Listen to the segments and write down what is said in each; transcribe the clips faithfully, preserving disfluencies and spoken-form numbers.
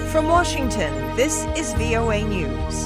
From Washington, this is V O A News.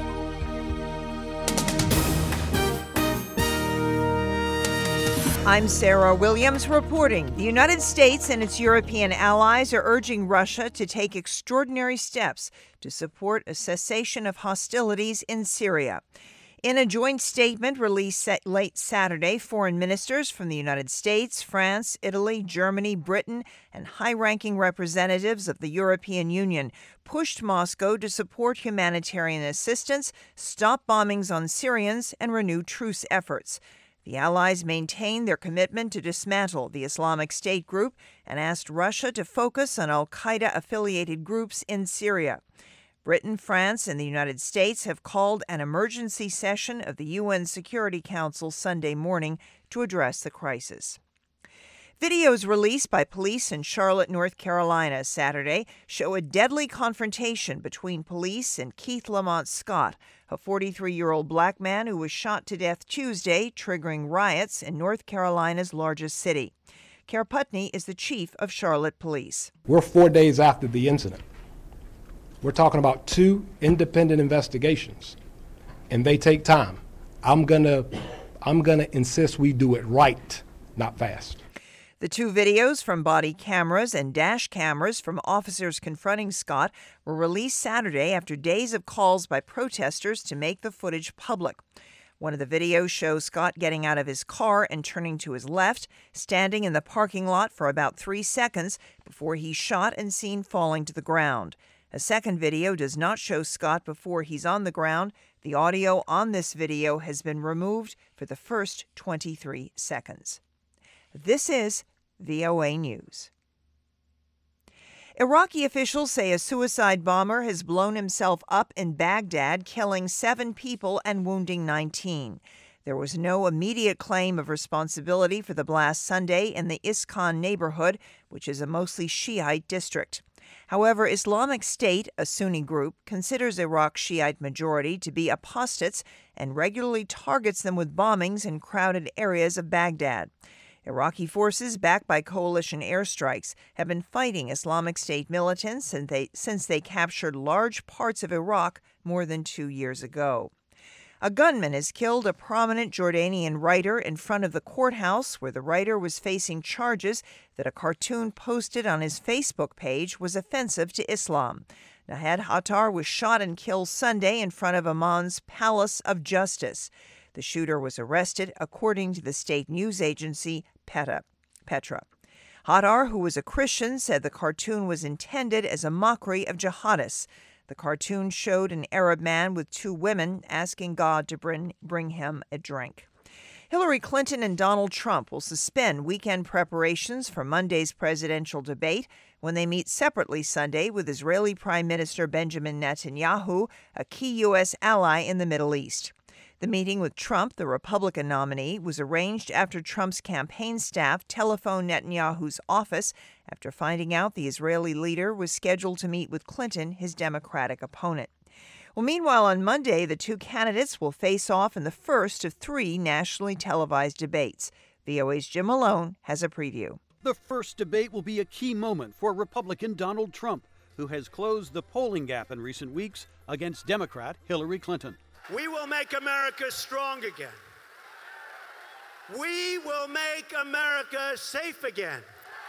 I'm Sarah Williams reporting. The United States and its European allies are urging Russia to take extraordinary steps to support a cessation of hostilities in Syria. In a joint statement released late Saturday, foreign ministers from the United States, France, Italy, Germany, Britain, and high-ranking representatives of the European Union pushed Moscow to support humanitarian assistance, stop bombings on Syrians, and renew truce efforts. The allies maintained their commitment to dismantle the Islamic State group and asked Russia to focus on al-Qaeda-affiliated groups in Syria. Britain, France, and the United States have called an emergency session of the U N Security Council Sunday morning to address the crisis. Videos released by police in Charlotte, North Carolina, Saturday show a deadly confrontation between police and Keith Lamont Scott, a forty-three-year-old black man who was shot to death Tuesday, triggering riots in North Carolina's largest city. Care Putney is the chief of Charlotte Police. We're four days after the incident. We're talking about two independent investigations, and they take time. I'm gonna, I'm gonna insist we do it right, not fast. The two videos from body cameras and dash cameras from officers confronting Scott were released Saturday after days of calls by protesters to make the footage public. One of the videos shows Scott getting out of his car and turning to his left, standing in the parking lot for about three seconds before he's shot and seen falling to the ground. A second video does not show Scott before he's on the ground. The audio on this video has been removed for the first twenty-three seconds. This is V O A News. Iraqi officials say a suicide bomber has blown himself up in Baghdad, killing seven people and wounding nineteen. There was no immediate claim of responsibility for the blast Sunday in the Iskan neighborhood, which is a mostly Shiite district. However, Islamic State, a Sunni group, considers Iraq's Shiite majority to be apostates and regularly targets them with bombings in crowded areas of Baghdad. Iraqi forces, backed by coalition airstrikes, have been fighting Islamic State militants since they, since they captured large parts of Iraq more than two years ago. A gunman has killed a prominent Jordanian writer in front of the courthouse where the writer was facing charges that a cartoon posted on his Facebook page was offensive to Islam. Nahed Hattar was shot and killed Sunday in front of Amman's Palace of Justice. The shooter was arrested, according to the state news agency Petra. Petra. Hattar, who was a Christian, said the cartoon was intended as a mockery of jihadists. The cartoon showed an Arab man with two women asking God to bring, bring him a drink. Hillary Clinton and Donald Trump will suspend weekend preparations for Monday's presidential debate when they meet separately Sunday with Israeli Prime Minister Benjamin Netanyahu, a key U S ally in the Middle East. The meeting with Trump, the Republican nominee, was arranged after Trump's campaign staff telephoned Netanyahu's office after finding out the Israeli leader was scheduled to meet with Clinton, his Democratic opponent. Well, meanwhile, on Monday, the two candidates will face off in the first of three nationally televised debates. V O A's Jim Malone has a preview. The first debate will be a key moment for Republican Donald Trump, who has closed the polling gap in recent weeks against Democrat Hillary Clinton. We will make America strong again. We will make America safe again.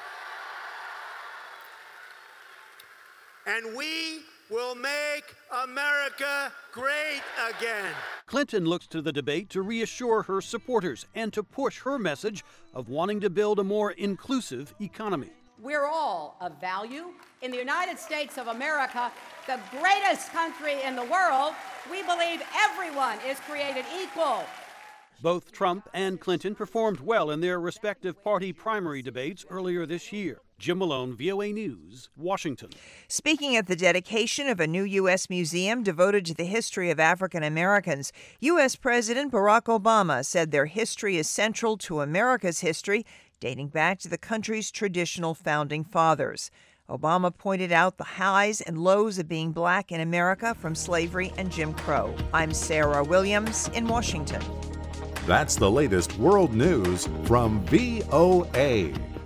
And we will make America great again. Clinton looks to the debate to reassure her supporters and to push her message of wanting to build a more inclusive economy. We're all of value. In the United States of America, the greatest country in the world, we believe everyone is created equal. Both Trump and Clinton performed well in their respective party primary debates earlier this year. Jim Malone, V O A News, Washington. Speaking at the dedication of a new U S museum devoted to the history of African Americans, U S President Barack Obama said their history is central to America's history, dating back to the country's traditional founding fathers. Obama pointed out the highs and lows of being black in America from slavery and Jim Crow. I'm Sarah Williams in Washington. That's the latest world news from V O A.